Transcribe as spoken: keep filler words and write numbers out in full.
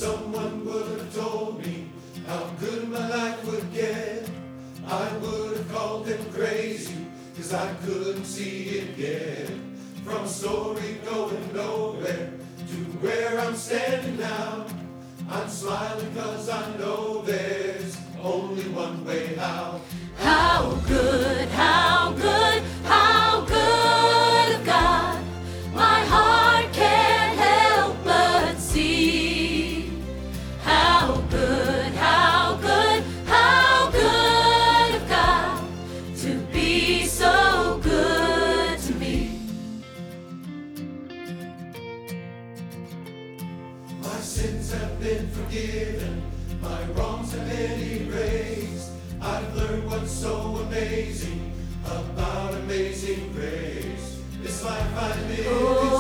someone would have told me how good my life would get, I would have called them crazy, cause I couldn't see it yet. From a story going nowhere to where I'm standing now, I'm smiling cause I know there's only one way out. How good, how good, how good of God, my heart can't help but see. How good, how good, how good of God to be so good to me. My sins have been forgiven, my wrongs have been erased. I've learned what's so amazing about amazing grace. This life I live